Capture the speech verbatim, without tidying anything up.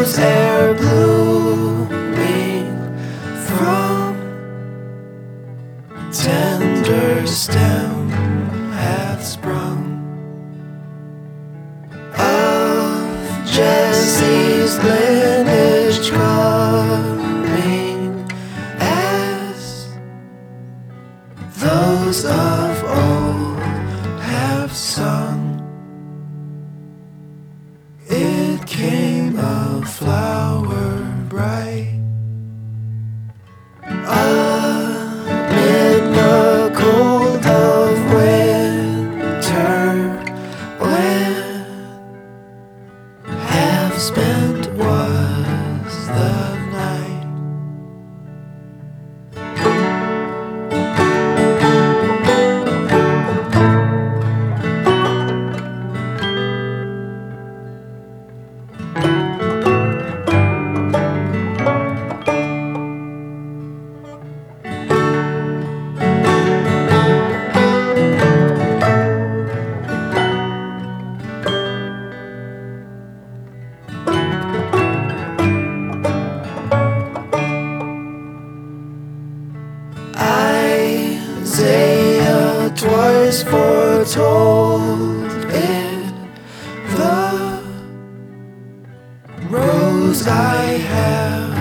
rose ere blooming from tender stem hath sprung of Jesse's lineage coming, as those of old have sung. It came a flower bright amid the cold of winter, when half spent was the night. Isaiah twice foretold it, the rose I have